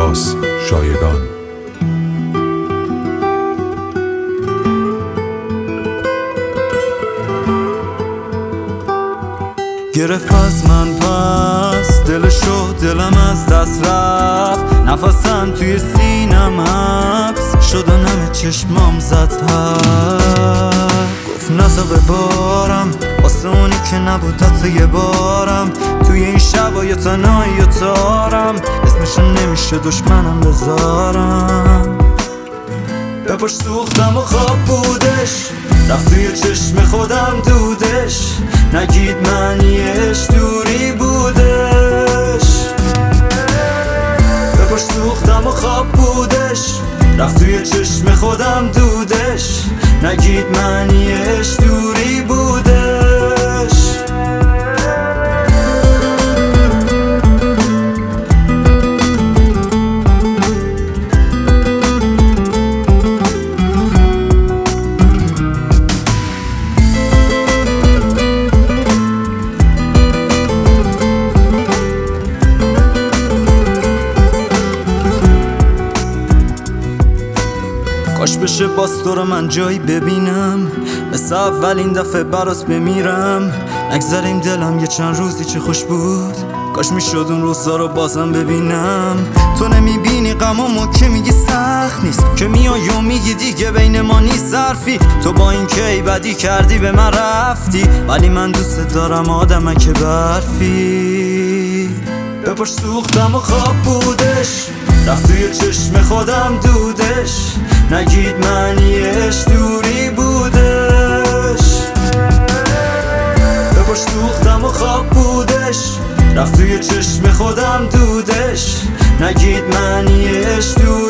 عباس شایگان. گرفت از من پس دلشو، دلم از دست رفت، نفسم توی سینم حبس شدن، همه چشمام زد گفت نزا ببارم واسه اونی که نبود حتی یه بارم، توی این شبای تنهایی و تارم، اسمشو نمیشه دشمنم بذارم. بپاش سوختم و خواب بودش، رفت توی چشم خودم دودش، نگید معنیش دوری بودش. بپاش سوختم و خواب بودش، رفت توی چشم خودم دودش، نگید معنیش دوری بودش. کاش بشه باز تو رو من جایی ببینم، مثل اولین دفعه برات بمیرم. نگذریم دلم یه چند روزی چه خوش بود، کاش میشد اون روزا رو بازم ببینم. تو نمیبینی غمامو که میگی سخت نیست، که میای و میگی دیگه بین ما نیست حرفی. تو با این که ای بدی کردی به من رفتی، ولی من دوست دارم آدمک برفی. بپاش سوختم و خواب بودش، رفت توی چشم خودم دودش، نگید معنیش دوری بودش. بپاش سوختم و خواب بودش، رفت توی چشم خودم دودش، نگید معنیش دوری